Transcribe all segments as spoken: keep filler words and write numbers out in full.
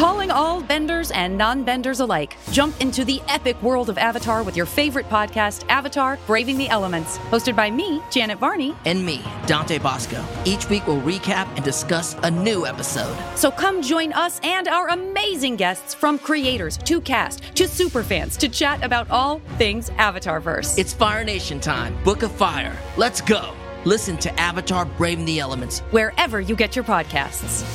Calling all benders and non-benders alike. Jump into the epic world of Avatar with your favorite podcast, Avatar: Braving the Elements. Hosted by me, Janet Varney. And me, Dante Bosco. Each week we'll recap and discuss a new episode. So come join us and our amazing guests, from creators to cast to superfans, to chat about all things Avatarverse. It's Fire Nation time. Book of Fire. Let's go. Listen to Avatar: Braving the Elements wherever you get your podcasts.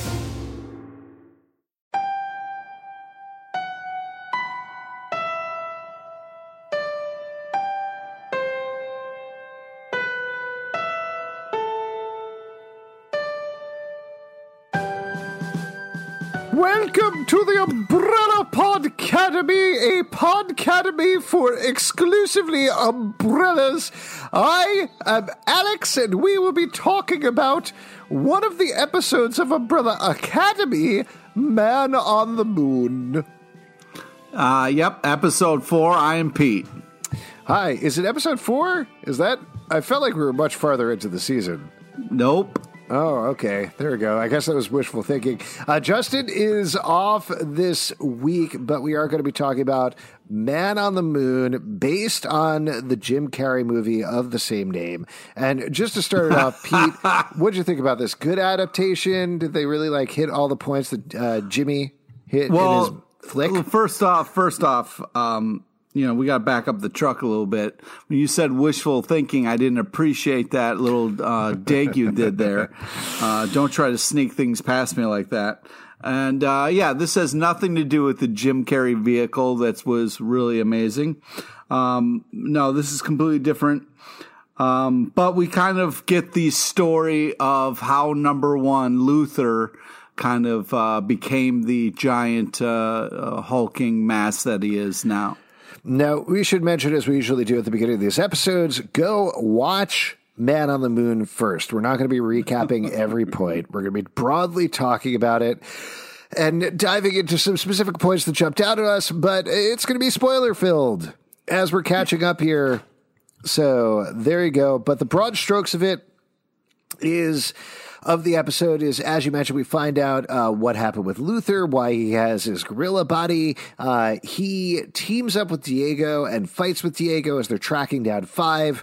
Welcome to the Umbrella Podcademy, a podcademy for exclusively umbrellas. I am Alex, and we will be talking about one of the episodes of Umbrella Academy, Man on the Moon. Uh, yep, episode four, I am Pete. Hi, is it episode four? Is that... I felt like we were much farther into the season. Nope. Oh, okay. There we go. I guess that was wishful thinking. Uh, Justin is off this week, but we are going to be talking about Man on the Moon, based on the Jim Carrey movie of the same name. And just to start it off, Pete, what did you think about this? Good adaptation? Did they really like hit all the points that uh, Jimmy hit well, in his flick? Well, first off, first off, um, you know, we got to back up the truck a little bit. When you said wishful thinking, I didn't appreciate that little uh, dig you did there. Uh, don't try to sneak things past me like that. And, uh, yeah, this has nothing to do with the Jim Carrey vehicle. That was really amazing. Um, no, this is completely different. Um, but we kind of get the story of how, number one, Luther kind of uh, became the giant uh, uh, hulking mass that he is now. Now, we should mention, as we usually do at the beginning of these episodes, go watch Man on the Moon first. We're not going to be recapping every point. We're going to be broadly talking about it and diving into some specific points that jumped out at us, but it's going to be spoiler-filled as we're catching up here. So there you go. But the broad strokes of it is... of the episode is, as you mentioned, we find out uh, what happened with Luther, why he has his gorilla body. Uh, he teams up with Diego and fights with Diego as they're tracking down Five,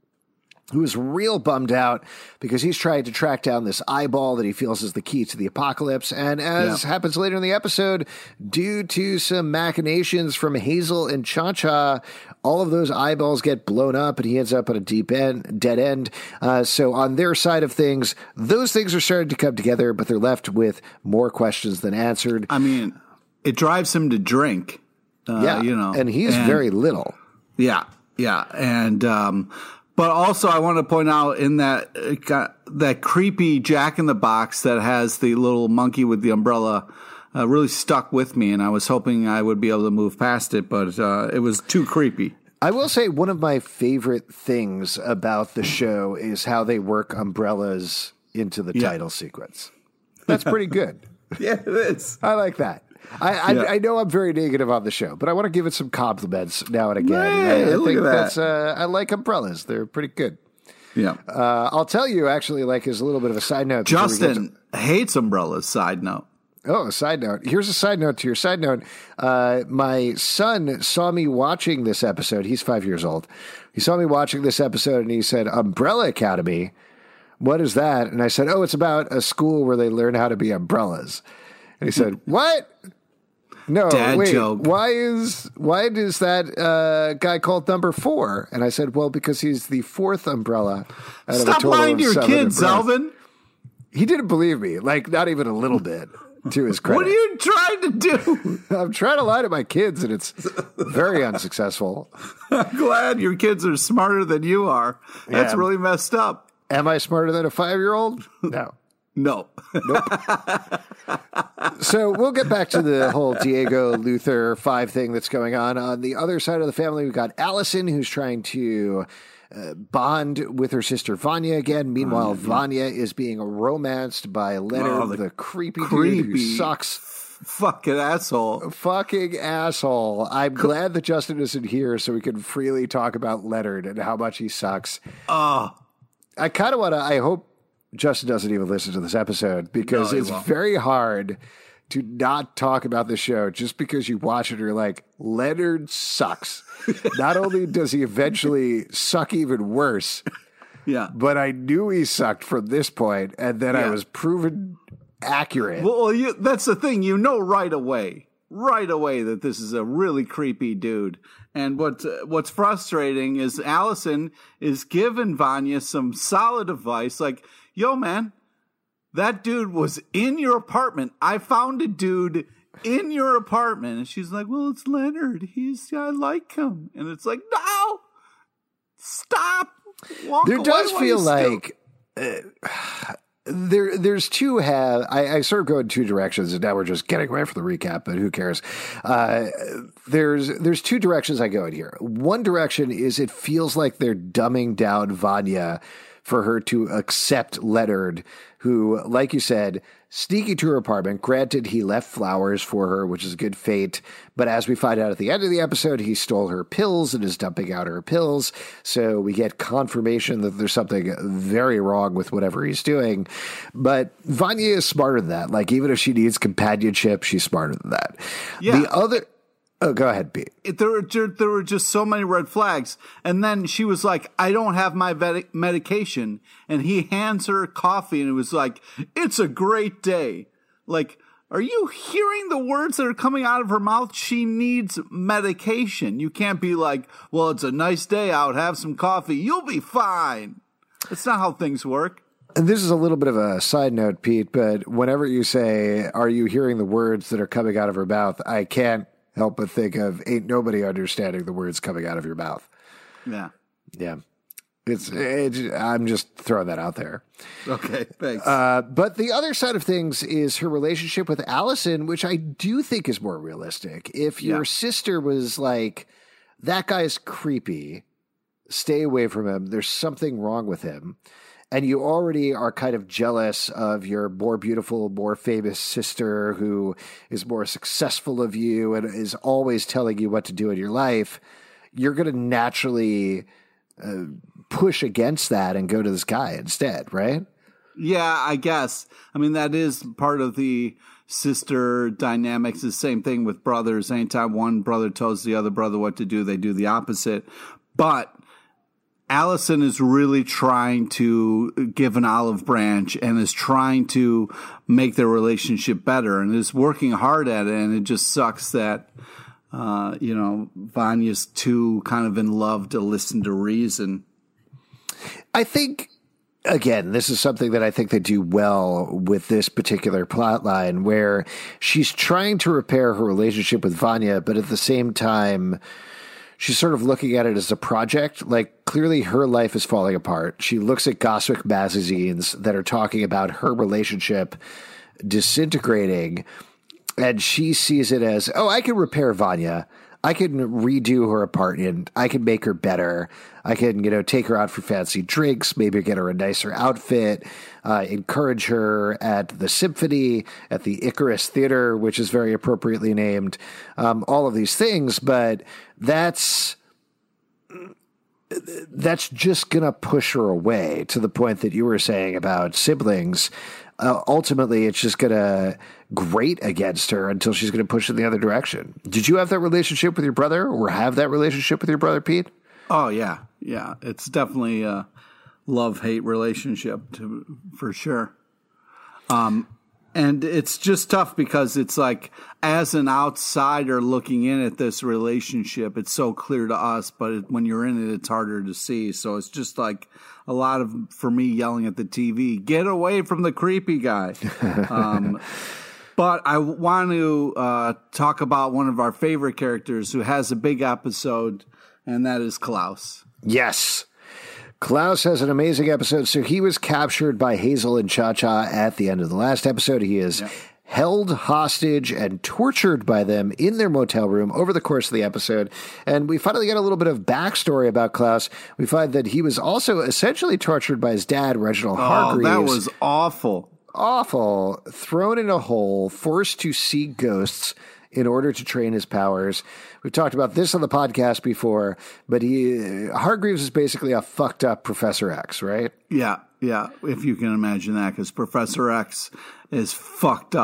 who is real bummed out because he's trying to track down this eyeball that he feels is the key to the apocalypse. And as yeah. happens later in the episode, due to some machinations from Hazel and Cha-Cha, all of those eyeballs get blown up and he ends up at a deep end, dead end. Uh, so on their side of things, those things are starting to come together, but they're left with more questions than answered. I mean, it drives him to drink. Uh, yeah, you know, and he's and, very little. Yeah, yeah. And, um, but also, I want to point out in that uh, that creepy Jack in the Box that has the little monkey with the umbrella uh, really stuck with me, and I was hoping I would be able to move past it, but uh, it was too creepy. I will say one of my favorite things about the show is how they work umbrellas into the yeah. title sequence. That's pretty good. Yeah, it is. I like that. I, I, yeah. I know I'm very negative on the show, but I want to give it some compliments now and again. Hey, I, I look think at that's that. uh, I like umbrellas; they're pretty good. Yeah, uh, I'll tell you actually, like as a little bit of a side note. Justin to... hates umbrellas. Side note. Oh, a side note. Here's a side note to your side note. Uh, my son saw me watching this episode. He's five years old. He saw me watching this episode, and he said, "Umbrella Academy. What is that?" And I said, "Oh, it's about a school where they learn how to be umbrellas." And he said, "What?" No, Dad wait, joke. why is why is that uh, guy called number four? And I said, well, because he's the fourth umbrella. Out Stop of a total lying to of your kids, Alvin. He didn't believe me, like not even a little bit, to his credit. What are you trying to do? I'm trying to lie to my kids, and it's very unsuccessul. I'm glad your kids are smarter than you are. That's yeah. really messed up. Am I smarter than a five-year-old? No. No. Nope. So we'll get back to the whole Diego Luther Five thing that's going on. On the other side of the family, we've got Allison, who's trying to uh, bond with her sister Vanya again. Meanwhile, oh, Vanya is being romanced by Leonard, oh, the, the creepy, creepy dude who sucks. Fucking asshole. Fucking asshole. I'm glad that Justin isn't here so we can freely talk about Leonard and how much he sucks. Oh. I kind of want to, I hope Justin doesn't even listen to this episode because no, it's won't. very hard to not talk about the show just because you watch it and you're like, Leonard sucks. Not only does he eventually suck even worse, yeah, but I knew he sucked from this point, and then yeah. I was proven accurate. Well, you, that's the thing. You know right away, right away that this is a really creepy dude. And what what's frustrating is Allison is giving Vanya some solid advice, like, yo, man, that dude was in your apartment. I found a dude in your apartment. And she's like, well, it's Leonard. He's, I like him. And it's like, no, stop. Walk there does away feel still- like uh, there there's two have I, I sort of go in two directions, and now we're just getting away from the recap, but who cares? Uh, there's there's two directions I go in here. One direction is it feels like they're dumbing down Vanya for her to accept Leonard, who, like you said, sneaking to her apartment. Granted, he left flowers for her, which is a good fate. But as we find out at the end of the episode, he stole her pills and is dumping out her pills. So we get confirmation that there's something very wrong with whatever he's doing. But Vanya is smarter than that. Like, even if she needs companionship, she's smarter than that. Yeah. The other... Oh, go ahead, Pete. It, there were ju- there were just so many red flags, and then she was like, "I don't have my vet- medication," and he hands her coffee, and it was like, "It's a great day." Like, are you hearing the words that are coming out of her mouth? She needs medication. You can't be like, "Well, it's a nice day out. Have some coffee. You'll be fine." That's not how things work. And this is a little bit of a side note, Pete, but whenever you say, "Are you hearing the words that are coming out of her mouth?" I can't help but think of ain't nobody understanding the words coming out of your mouth. Yeah. Yeah. It's, it's I'm just throwing that out there. Okay, thanks. Uh, but the other side of things is her relationship with Allison, which I do think is more realistic. If your Yeah. sister was like, that guy's creepy, stay away from him, there's something wrong with him, and you already are kind of jealous of your more beautiful, more famous sister who is more successful of you and is always telling you what to do in your life, you're going to naturally uh, push against that and go to this guy instead, right? Yeah, I guess. I mean, that is part of the sister dynamics. The same thing with brothers. Anytime one brother tells the other brother what to do, they do the opposite. But Allison is really trying to give an olive branch and is trying to make their relationship better and is working hard at it. And it just sucks that, uh, you know, Vanya's too kind of in love to listen to reason. I think, again, this is something that I think they do well with this particular plot line where she's trying to repair her relationship with Vanya, but at the same time, she's sort of looking at it as a project. Like, clearly her life is falling apart. She looks at gossip magazines that are talking about her relationship disintegrating, and she sees it as, oh, I can repair Vanya. I can redo her apartment. I can make her better. I can, you know, take her out for fancy drinks, maybe get her a nicer outfit, uh, encourage her at the symphony, at the Icarus Theater, which is very appropriately named, um, all of these things. But that's that's just going to push her away to the point that you were saying about siblings. Uh, ultimately, it's just going to grate against her until she's going to push in the other direction. Did you have that relationship with your brother or have that relationship with your brother, Pete? Oh, yeah. Yeah. It's definitely a love-hate relationship to, for sure. Um, and it's just tough because it's like, as an outsider looking in at this relationship, it's so clear to us, but it, when you're in it, it's harder to see. So it's just like a lot of, for me, yelling at the T V, get away from the creepy guy. um, but I want to uh, talk about one of our favorite characters who has a big episode, and that is Klaus. Yes. Klaus has an amazing episode. So he was captured by Hazel and Cha-Cha at the end of the last episode. He is... Yeah. held hostage and tortured by them in their motel room over the course of the episode. And we finally get a little bit of backstory about Klaus. We find that he was also essentially tortured by his dad, Reginald Hargreaves. Oh, that was awful. Awful. Thrown in a hole, forced to see ghosts in order to train his powers. We've talked about this on the podcast before, but he Hargreaves is basically a fucked up Professor X, right? Yeah, yeah, if you can imagine that, because Professor X is fucked up.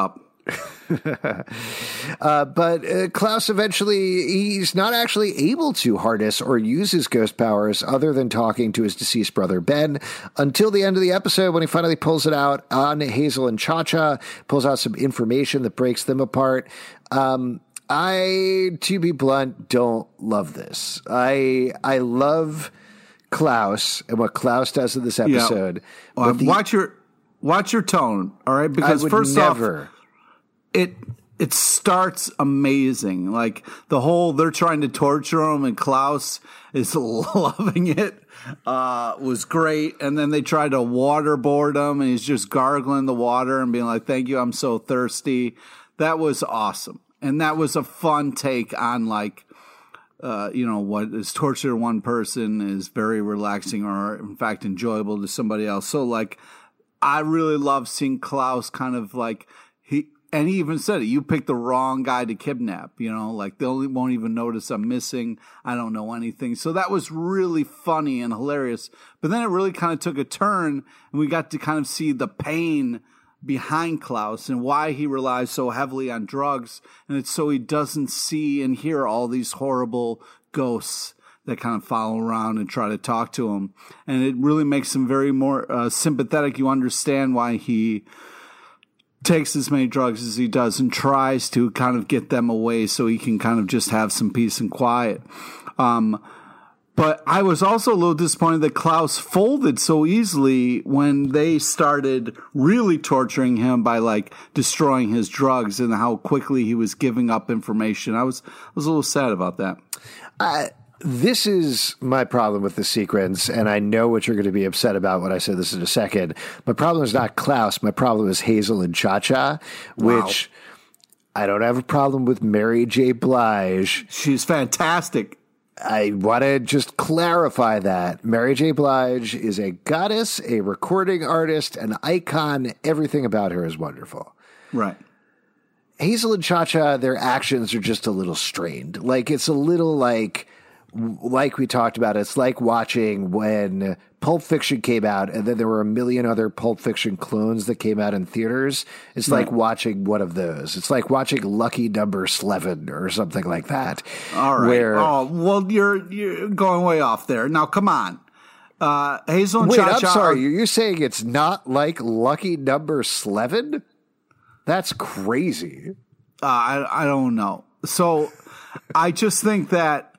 uh, but uh, Klaus eventually, he's not actually able to harness or use his ghost powers other than talking to his deceased brother Ben until the end of the episode when he finally pulls it out on Hazel and Cha-Cha, pulls out some information that breaks them apart. Um, I, to be blunt, don't love this. I I love Klaus and what Klaus does in this episode. Yeah. Uh, the, watch your watch your tone, all right? Because first never. off, it it starts amazing. Like the whole they're trying to torture him, and Klaus is loving it. Uh, was great, and then they tried to waterboard him, and he's just gargling the water and being like, "Thank you, I'm so thirsty." That was awesome. And that was a fun take on, like, uh, you know, what is torture to one person is very relaxing or, in fact, enjoyable to somebody else. So, like, I really love seeing Klaus kind of like, he, and he even said it, you picked the wrong guy to kidnap, you know, like, they won't even notice I'm missing. I don't know anything. So that was really funny and hilarious. But then it really kind of took a turn, and we got to kind of see the pain behind Klaus and why he relies so heavily on drugs, and it's so he doesn't see and hear all these horrible ghosts that kind of follow around and try to talk to him. And it really makes him very more uh, sympathetic. You understand why he takes as many drugs as he does and tries to kind of get them away so he can kind of just have some peace and quiet. Um, But I was also a little disappointed that Klaus folded so easily when they started really torturing him by, like, destroying his drugs and how quickly he was giving up information. I was I was a little sad about that. Uh, this is my problem with the sequence, and I know what you're going to be upset about when I say this in a second. My problem is not Klaus. My problem is Hazel and Cha-Cha, which wow. I don't have a problem with Mary J. Blige. She's fantastic. I want to just clarify that Mary J. Blige is a goddess, a recording artist, an icon. Everything about her is wonderful. Right. Hazel and Cha-Cha, their actions are just a little strained. Like, it's a little like, like we talked about, it's like watching when Pulp Fiction came out and then there were a million other Pulp Fiction clones that came out in theaters. It's right. like watching one of those. It's like watching Lucky Number eleven or something like that. All right. Where, oh, well, you're you're going way off there. Now, come on. Uh, Hazel and wait, Cha-Cha. I'm sorry. Are, you're saying it's not like Lucky Number eleven? That's crazy. Uh, I I don't know. So I just think that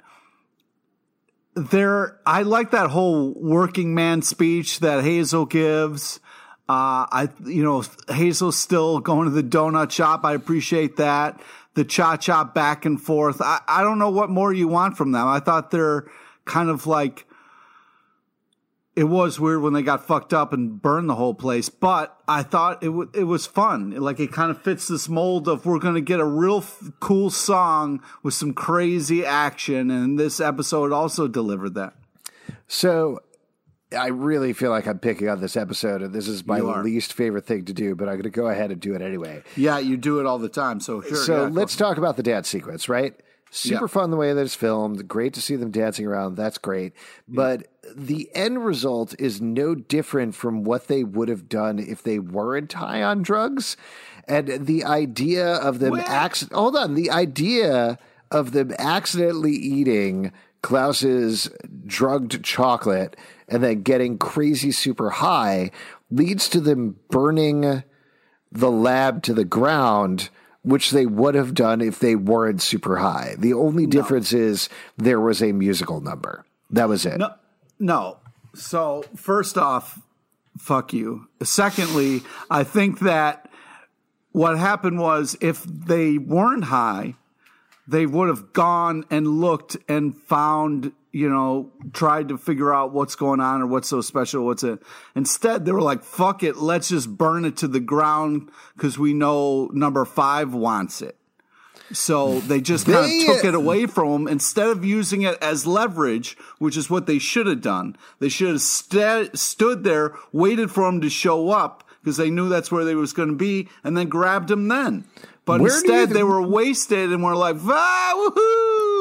there. I like that whole working man speech that Hazel gives. Uh, I you know Hazel's still going to the donut shop. I appreciate that. The Cha-Cha back and forth. I I don't know what more you want from them. I thought they're kind of like. It was weird when they got fucked up and burned the whole place, but I thought it w- it was fun. Like, it kind of fits this mold of we're going to get a real f- cool song with some crazy action, and this episode also delivered that. So I really feel like I'm picking on this episode, and this is my least favorite thing to do, but I'm going to go ahead and do it anyway. Yeah, you do it all the time, so sure. So yeah, let's talk about the dance sequence, right? Super yeah. fun the way that it's filmed. Great to see them dancing around. That's great. But yeah. the end result is no different from what they would have done if they weren't high on drugs. And the idea of them acc- hold on, the idea of them accidentally eating Klaus's drugged chocolate and then getting crazy super high leads to them burning the lab to the ground, which they would have done if they weren't super high. The only no. difference is there was a musical number. That was it. No, no. So first off, fuck you. Secondly, I think that what happened was if they weren't high, they would have gone and looked and found, you know, tried to figure out what's going on or what's so special, what's it. Instead, they were like, fuck it, let's just burn it to the ground because we know number five wants it. So they just kind they, of took it away from them instead of using it as leverage, which is what they should have done. They should have st- stood there, waited for him to show up because they knew that's where they was going to be, and then grabbed him then. But Where instead, they were wasted and were like, ah, woohoo!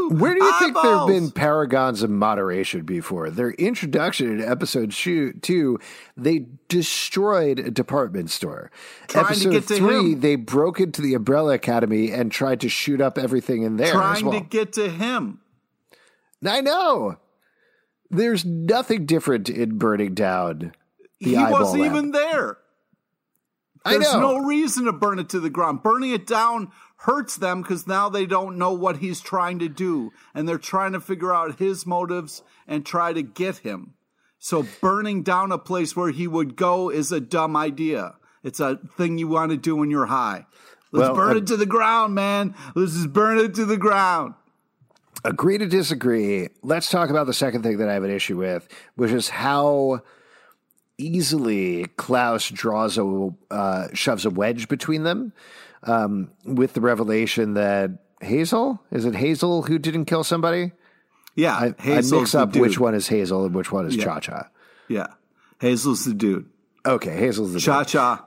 Where do you Eyeballs. think there have been paragons of moderation before? Their introduction in episode two, they destroyed a department store. Trying episode to get to three, him. they broke into the Umbrella Academy and tried to shoot up everything in there Trying as well. to get to him. I know. There's nothing different in burning down the He eyeball wasn't lamp. even there. I There's know. no reason to burn it to the ground. Burning it down hurts them because now they don't know what he's trying to do. And they're trying to figure out his motives and try to get him. So burning down a place where he would go is a dumb idea. It's a thing you want to do when you're high. Let's Well, burn uh, it to the ground, man. Let's just burn it to the ground. Agree to disagree. Let's talk about the second thing that I have an issue with, which is how easily Klaus draws a uh, shoves a wedge between them um, with the revelation that Hazel, is it Hazel who didn't kill somebody? Yeah, I, I Hazel's mix the up dude. which one is Hazel and which one is Yeah. Cha-Cha. Yeah, Hazel's the dude. Okay, Hazel's the Cha Cha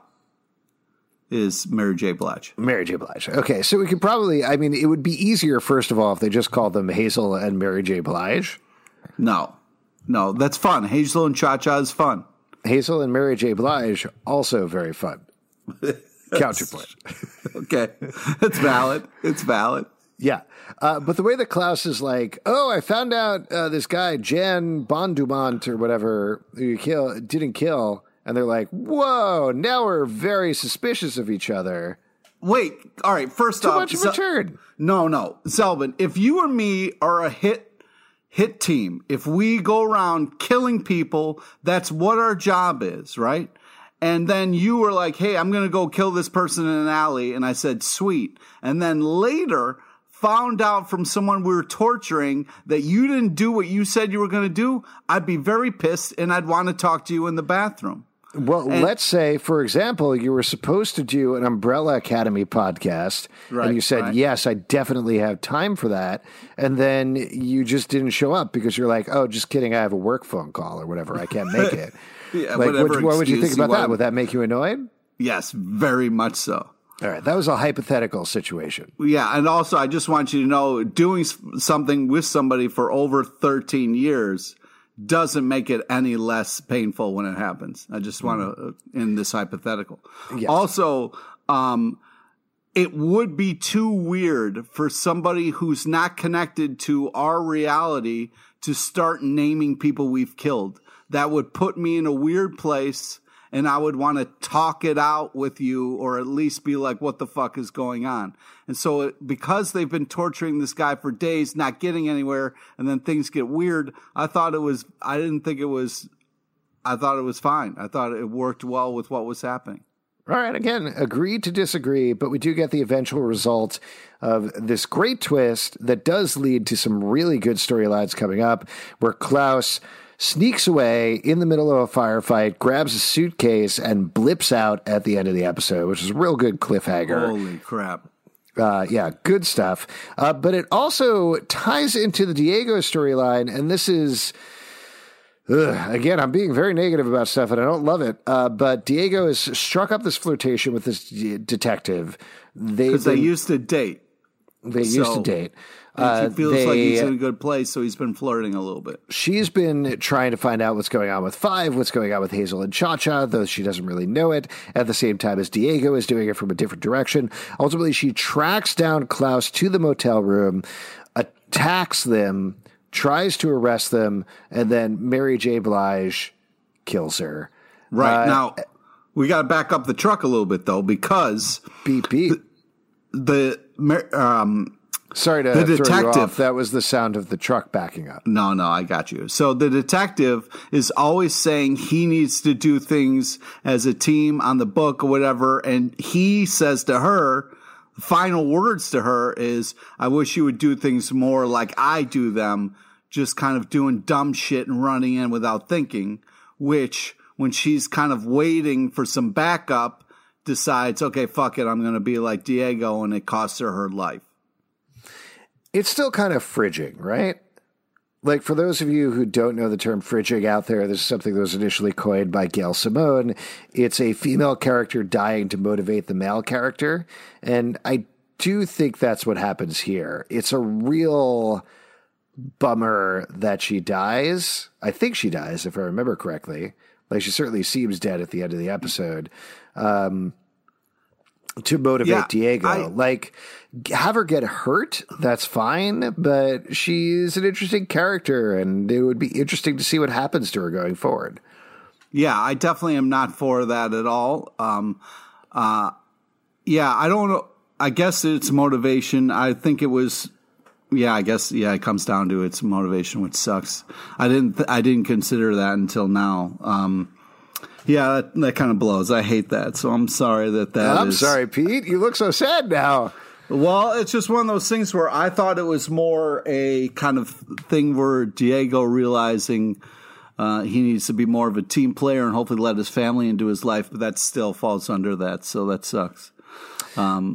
is Mary J. Blige. Mary J. Blige. Okay, so we could probably, I mean, it would be easier, first of all, if they just called them Hazel and Mary J. Blige. No, no, that's fun. Hazel and Cha Cha is fun. Hazel and Mary J. Blige, also very fun. Counterpoint. Okay, it's valid. It's valid. Yeah. Uh, but the way that Klaus is like, oh, I found out uh, this guy, Jan Bondumont or whatever, who you kill, didn't kill. And they're like, whoa, now we're very suspicious of each other. Wait, all right. First Too off, much of a Sel- turn. No, no, Selvin. If you and me are a hit hit team, if we go around killing people, that's what our job is, right? And then you were like, hey, I'm going to go kill this person in an alley. And I said, sweet. And then later found out from someone we were torturing that you didn't do what you said you were going to do, I'd be very pissed and I'd want to talk to you in the bathroom. Well, And- let's say, for example, you were supposed to do an Umbrella Academy podcast, Right, and you said, right. yes, I definitely have time for that. And then you just didn't show up because you're like, oh, just kidding, I have a work phone call or whatever. I can't make it. Yeah, like, whatever what, what would you think excuse you about that? want. Would that make you annoyed? Yes, very much so. All right, that was a hypothetical situation. Yeah, and also I just want you to know, doing s- something with somebody for over thirteen years doesn't make it any less painful when it happens. I just want to, uh, in this hypothetical. Yes. Also, um, it would be too weird for somebody who's not connected to our reality to start naming people we've killed. That would put me in a weird place, and I would want to talk it out with you, or at least be like, what the fuck is going on? And so it, because they've been torturing this guy for days, not getting anywhere, and then things get weird, I thought it was, I didn't think it was, I thought it was fine. I thought it worked well with what was happening. All right, again, agree to disagree, but we do get the eventual result of this great twist that does lead to some really good storylines coming up, where Klaus sneaks away in the middle of a firefight, grabs a suitcase, and blips out at the end of the episode, which is a real good cliffhanger. Holy crap. Uh, yeah, good stuff. Uh, but it also ties into the Diego storyline, and this is... Ugh, again, I'm being very negative about stuff, and I don't love it. Uh, but Diego has struck up this flirtation with this de- detective. Because they used to date. They so- used to date. And Uh, he feels they, like he's in a good place, so he's been flirting a little bit. She's been trying to find out what's going on with Five, what's going on with Hazel and Cha-Cha, though she doesn't really know it, at the same time as Diego is doing it from a different direction. Ultimately, she tracks down Klaus to the motel room, attacks them, tries to arrest them, and then Mary J. Blige kills her. Right. Uh, now, we got to back up the truck a little bit, though, because Beep, beep. the... um. Sorry to the throw you detective- off. That was the sound of the truck backing up. No, no, I got you. So the detective is always saying he needs to do things as a team on the book or whatever. And he says to her, final words to her is, I wish you would do things more like I do them, just kind of doing dumb shit and running in without thinking, which when she's kind of waiting for some backup, decides, okay, fuck it, I'm going to be like Diego, and it costs her her life. It's still kind of fridging, right? Like, for those of you who don't know the term fridging out there, this is something that was initially coined by Gail Simone. It's a female character dying to motivate the male character. And I do think that's what happens here. It's a real bummer that she dies. I think she dies, if I remember correctly. Like, she certainly seems dead at the end of the episode. Um, to motivate yeah, Diego. I, like, have her get hurt, that's fine, but she's an interesting character, and it would be interesting to see what happens to her going forward. Yeah, I definitely am not for that at all. Um, uh, yeah, I don't know. I guess it's motivation. I think it was... Yeah, I guess yeah, it comes down to its motivation, which sucks. I didn't th- I didn't consider that until now. Um, yeah, that, that kind of blows. I hate that, so I'm sorry that that. I'm is... sorry, Pete. You look so sad now. Well, it's just one of those things where I thought it was more a kind of thing where Diego realizing uh, he needs to be more of a team player and hopefully let his family into his life, but that still falls under that, so that sucks. Um,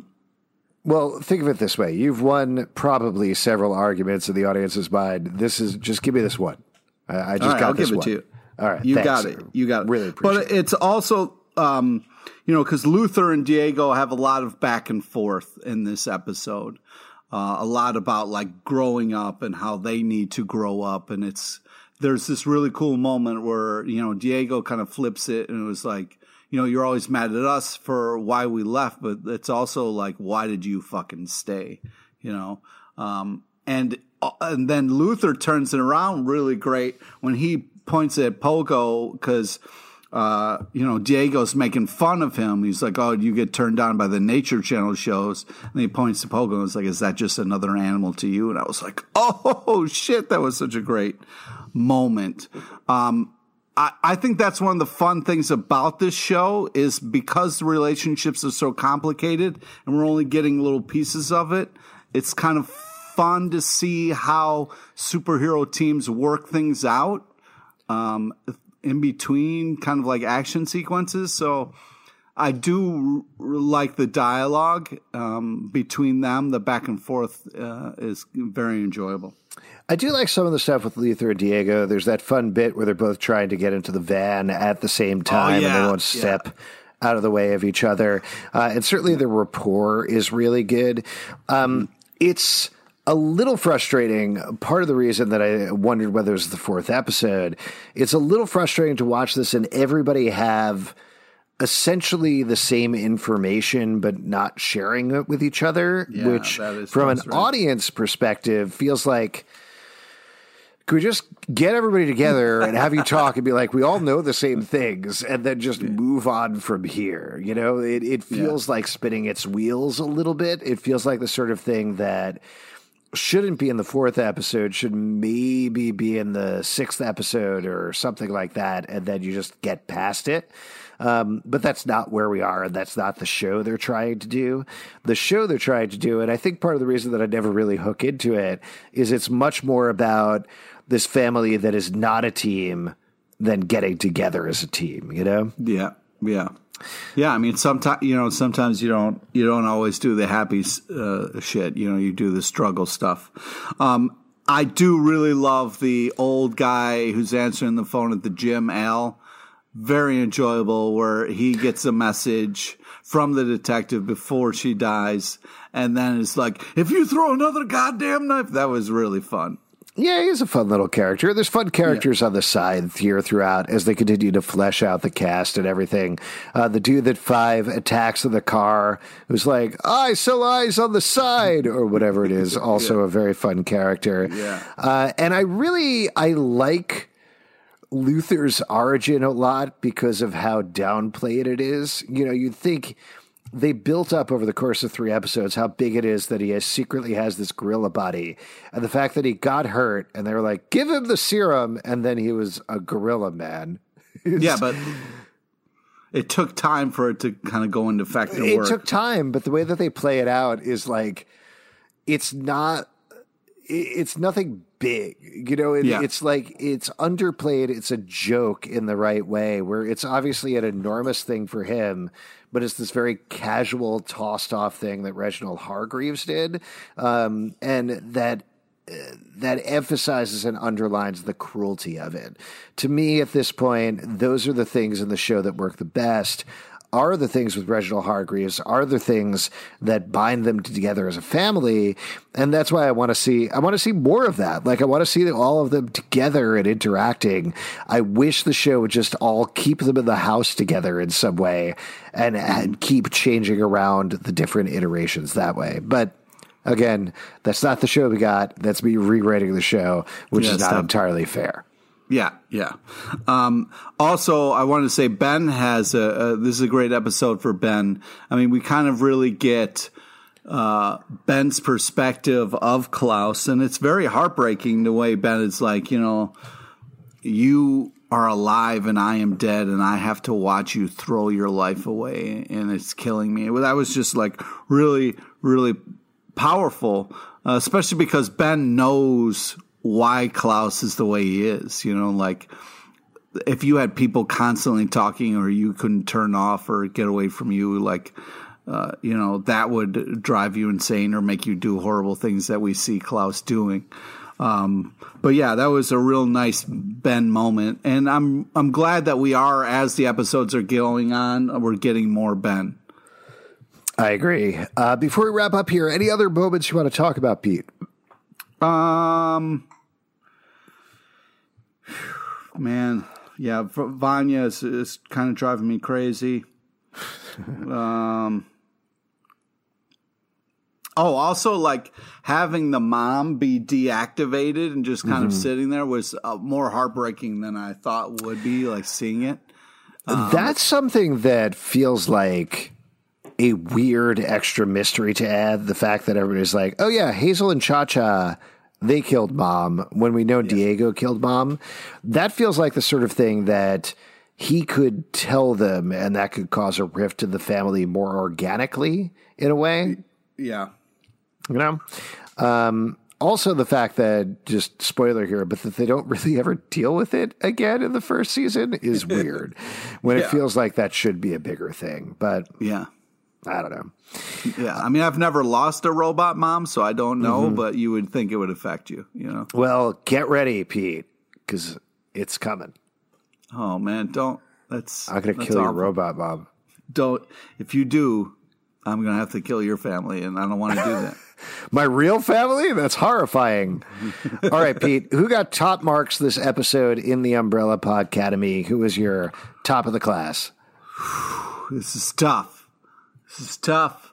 Well, think of it this way. You've won probably several arguments in the audience's mind. This is just give me this one. I, I just right, got I'll this give it one. to you. All right. You thanks. got it. You got it. Really appreciate it. But it's also, um, you know, because Luther and Diego have a lot of back and forth in this episode. Uh, a lot about like growing up and how they need to grow up. And it's, there's this really cool moment where, you know, Diego kind of flips it and it was like, you know, you're always mad at us for why we left, but it's also like, why did you fucking stay? You know? Um, and, and then Luther turns it around really great when he points at Pogo because, uh, you know, Diego's making fun of him. He's like, oh, you get turned on by the Nature Channel shows. And he points to Pogo and it's like, is that just another animal to you? And I was like, oh, shit, that was such a great moment. Um, I, I think that's one of the fun things about this show is because the relationships are so complicated and we're only getting little pieces of it, it's kind of fun to see how superhero teams work things out um, in between kind of like action sequences. So I do r- like the dialogue um, between them. The back and forth uh, is very enjoyable. I do like some of the stuff with Luther and Diego. There's that fun bit where they're both trying to get into the van at the same time oh, yeah. and they won't step yeah. out of the way of each other. Uh, and certainly the rapport is really good. Um, it's a little frustrating. Part of the reason that I wondered whether it was the fourth episode, it's a little frustrating to watch this and everybody have essentially the same information but not sharing it with each other, yeah, which from an right. audience perspective feels like, could we just get everybody together and have you talk and be like, we all know the same things and then just yeah. move on from here? You know, it, it feels yeah. like spinning its wheels a little bit. It feels like the sort of thing that shouldn't be in the fourth episode, should maybe be in the sixth episode or something like that. And then you just get past it. Um, but that's not where we are, and that's not the show they're trying to do. The show they're trying to do, and I think part of the reason that I never really hook into it is it's much more about this family that is not a team than getting together as a team, you know? Yeah, yeah. Yeah, I mean, sometimes, you know, sometimes you don't, you don't always do the happy uh, shit, you know, you do the struggle stuff. Um, I do really love the old guy who's answering the phone at the gym, Al. Very enjoyable, where he gets a message from the detective before she dies, and then it's like, if you throw another goddamn knife, that was really fun. Yeah, he's a fun little character. There's fun characters yeah. on the side here throughout as they continue to flesh out the cast and everything. Uh, the dude that Five attacks in the car, who's like, I sell eyes on the side, or whatever it is, also yeah. a very fun character. Yeah. Uh, and I really, I like Luther's origin a lot because of how downplayed it is. You know, you'd think they built up over the course of three episodes how big it is that he has, secretly has this gorilla body. And the fact that he got hurt and they were like, give him the serum. And then he was a gorilla man. Yeah, but it took time for it to kind of go into effect and it work. It took time, but the way that they play it out is like, it's not, it's nothing big, you know, it, yeah. it's like, it's underplayed. It's a joke in the right way where it's obviously an enormous thing for him, but it's this very casual tossed off thing that Reginald Hargreaves did. Um, and that, uh, that emphasizes and underlines the cruelty of it. To me, at this point, those are the things in the show that work the best. are the things with Reginald Hargreaves, are the things that bind them together as a family. And that's why I want to see, I want to see more of that. Like, I want to see all of them together and interacting. I wish the show would just all keep them in the house together in some way and, and keep changing around the different iterations that way. But again, that's not the show we got. That's me rewriting the show, which yeah, is not entirely fair. Yeah, yeah. Um, also, I wanted to say Ben has a, a, this is a great episode for Ben. I mean, we kind of really get uh, Ben's perspective of Klaus, and it's very heartbreaking the way Ben is like, you know, you are alive and I am dead, and I have to watch you throw your life away, and it's killing me. That was just like really, really powerful, uh, especially because Ben knows why Klaus is the way he is. You know, like if you had people constantly talking or you couldn't turn off or get away from you, like, uh, you know, that would drive you insane or make you do horrible things that we see Klaus doing. Um, but yeah, that was a real nice Ben moment. And I'm, I'm glad that we are, as the episodes are going on, we're getting more Ben. I agree. Uh, before we wrap up here, any other moments you want to talk about, Pete? Um, man, yeah, Vanya is, is kind of driving me crazy. um, oh, also like having the mom be deactivated and just kind mm-hmm. of sitting there was uh, more heartbreaking than I thought would be. Like seeing it, um, that's something that feels like a weird extra mystery to add. The fact that everybody's like, oh yeah, Hazel and Cha-Cha, they killed mom, when we know yeah. Diego killed mom. That feels like the sort of thing that he could tell them, and that could cause a rift in the family more organically in a way. Yeah. You know? Um, also the fact that, just spoiler here, but that they don't really ever deal with it again in the first season is weird. When yeah. it feels like that should be a bigger thing. But yeah. I don't know. Yeah, I mean, I've never lost a robot mom, so I don't know, mm-hmm. but you would think it would affect you, you know? Well, get ready, Pete, because it's coming. Oh, man, don't. That's I'm going to kill awful. your robot mom. Don't. If you do, I'm going to have to kill your family, and I don't want to do that. My real family? That's horrifying. All right, Pete, who got top marks this episode in the Umbrella Podcademy? Who was your top of the class? This is tough. This is tough.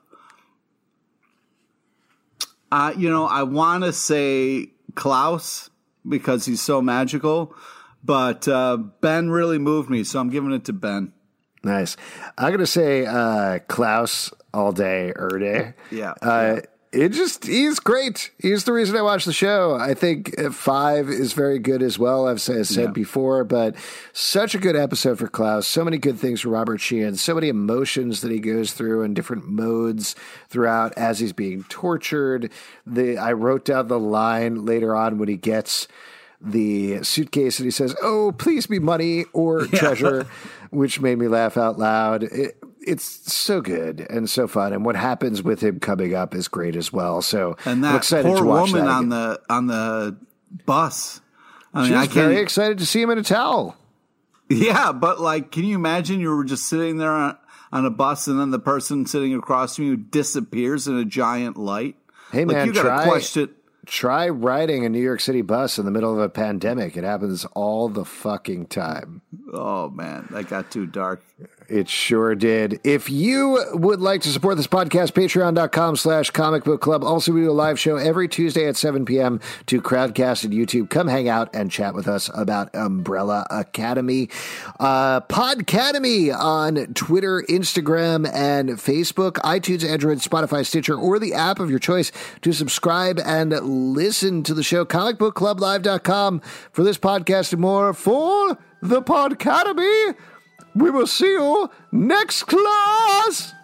Uh, you know, I want to say Klaus because he's so magical, but uh, Ben really moved me, so I'm giving it to Ben. Nice. I'm going to say uh, Klaus all day, er day. Yeah. Uh, yeah. It just, he's great. He's the reason I watch the show. I think five is very good as well, I've said, said yeah. before, but such a good episode for Klaus. So many good things for Robert Sheehan. So many emotions that he goes through in different modes throughout as he's being tortured. The I wrote down the line later on when he gets the suitcase and he says, oh, please be money or yeah. treasure, which made me laugh out loud. It, It's so good and so fun, and what happens with him coming up is great as well. So and that I'm excited poor to watch woman that on the on the bus. I mean, She's I very excited to see him in a towel. Yeah, but like, can you imagine you were just sitting there on, on a bus, and then the person sitting across from you disappears in a giant light? Hey like, man, you gotta try question. Try riding a New York City bus in the middle of a pandemic. It happens all the fucking time. Oh, man, that got too dark. It sure did. If you would like to support this podcast, patreon.com slash comic book club. Also, we do a live show every Tuesday at seven p.m. to Crowdcast and YouTube. Come hang out and chat with us about Umbrella Academy. Uh, Podcademy on Twitter, Instagram, and Facebook, iTunes, Android, Spotify, Stitcher, or the app of your choice to subscribe and listen to the show. comic book club live dot com for this podcast and more. For the Podcademy, we will see you next class.